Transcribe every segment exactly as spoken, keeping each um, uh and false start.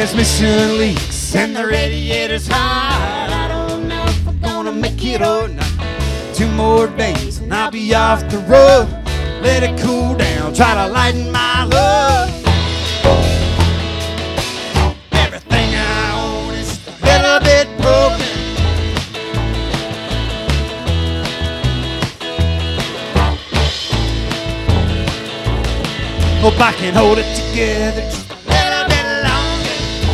transmission leaks and the radiator's hot. I don't know if we're gonna make it or not. Two more days and I'll be off the road. Let it cool down, try to lighten my load. Everything I own is a little bit broken. Hope I can hold it together just a little bit longer.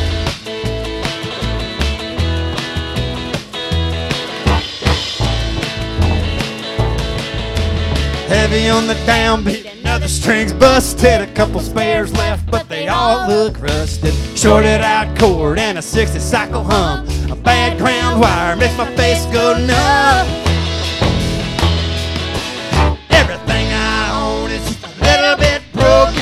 Heavy on the downbeat, another string's busted. A couple spares left, but they all look rusted. Shorted out cord and a sixty cycle hum. A bad ground wire makes my face go numb. Everything I own is just a little bit broken.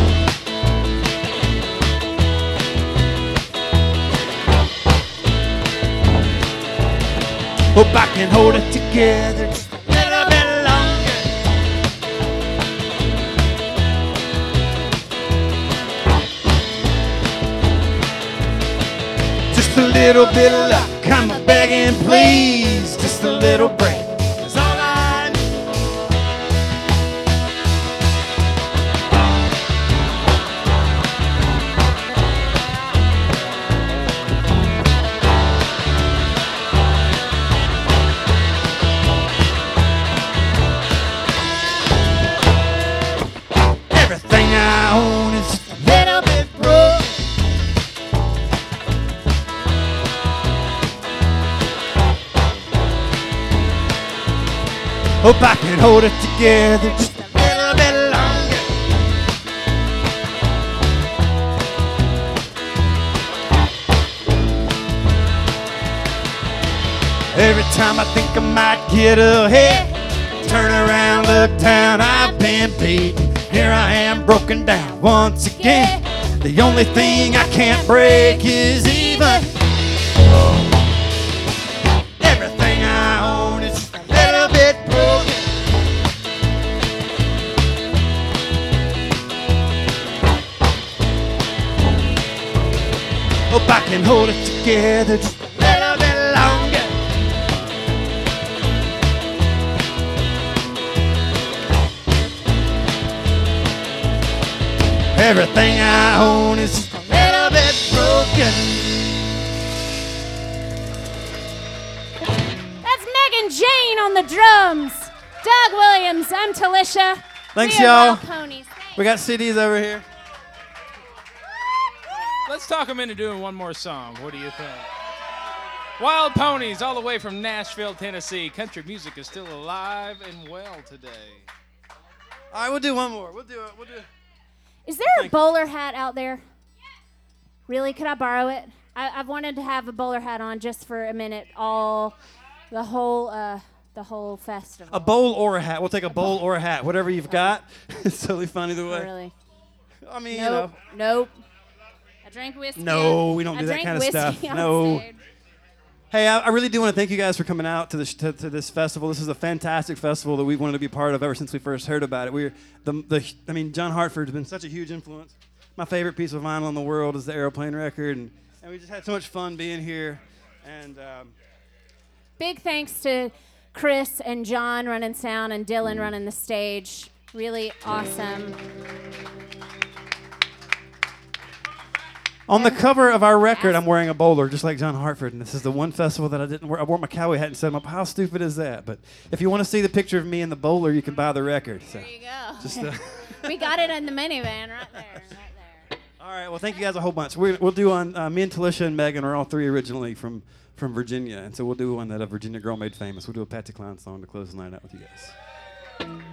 Hope I can hold it together just a little bit longer. Just a little bit of luck, I'm a begging please. Just a little break is all I need. Everything I own is just a little bit broke. Hope I can hold it together just a little bit longer. Every time I think I might get ahead, turn around, look down, I've been beaten. Here I am broken down once again. The only thing I can't break is even. Everything I own is just a little bit broken. Hope I can hold it together just a little bit longer. Everything I own is just a little bit broken. That's Megan Jane on the drums. Doug Williams, I'm Talisha. Thanks, We are y'all. Wild Ponies. Thanks. We got C Ds over here. Let's talk them into doing one more song. What do you think? Wild Ponies, all the way from Nashville, Tennessee. Country music is still alive and well today. All right, we'll do one more. We'll do it. We'll do it. Is there a bowler hat out there? Really? Could I borrow it? I, I've wanted to have a bowler hat on just for a minute, all the whole uh, the whole festival. A bowl or a hat. We'll take a bowl or a hat. Whatever you've got. It's totally fun either way. Really? I mean, Nope. you know. Nope. I drank whiskey. No, we don't I do that drank kind of whiskey stuff. on No. stage. Hey, I, I really do want to thank you guys for coming out to this to, to this festival. This is a fantastic festival that we've wanted to be part of ever since we first heard about it. We're the the I mean, John Hartford's been such a huge influence. My favorite piece of vinyl in the world is the Aeroplane record, and, and we just had so much fun being here. And um, Big thanks to Chris and John running sound and Dylan running the stage. Really awesome. on the cover of our record, I'm wearing a bowler just like John Hartford, and this is the one festival that I didn't wear. I wore my cowboy hat and set them up. How stupid is that? But if you want to see the picture of me in the bowler, you can buy the record. So. There you go. Just, uh, We got it in the minivan right there, right there. all right. Well, thank you guys a whole bunch. We're, we'll do on uh, me and Talisha and Megan are all three originally from from Virginia, and so we'll do one that a Virginia girl made famous. We'll do a Patsy Cline song to close the night out with you guys.